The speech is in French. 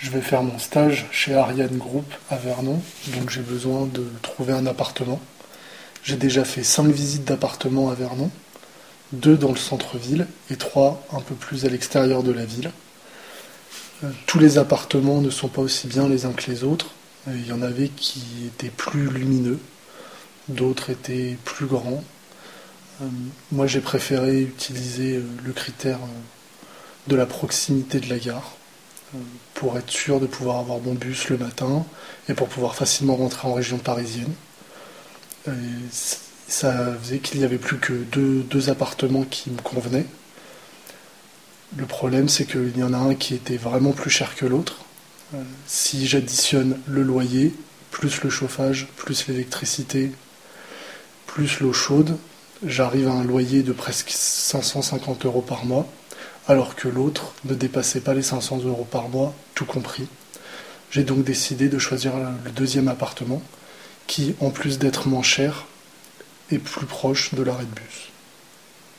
Je vais faire mon stage chez Ariane Group à Vernon, donc j'ai besoin de trouver un appartement. J'ai déjà fait 5 visites d'appartements à Vernon, 2 dans le centre-ville et 3 un peu plus à l'extérieur de la ville. Tous les appartements ne sont pas aussi bien les uns que les autres. Il y en avait qui étaient plus lumineux, d'autres étaient plus grands. Moi j'ai préféré utiliser le critère de la proximité de la gare pour être sûr de pouvoir avoir mon bus le matin et pour pouvoir facilement rentrer en région parisienne. Et ça faisait qu'il n'y avait plus que deux appartements qui me convenaient. Le problème, c'est qu'il y en a un qui était vraiment plus cher que l'autre. Si j'additionne le loyer, plus le chauffage, plus l'électricité, plus l'eau chaude, j'arrive à un loyer de presque 550 euros par mois, alors que l'autre ne dépassait pas les 500 euros par mois, tout compris. J'ai donc décidé de choisir le deuxième appartement, qui, en plus d'être moins cher, est plus proche de l'arrêt de bus.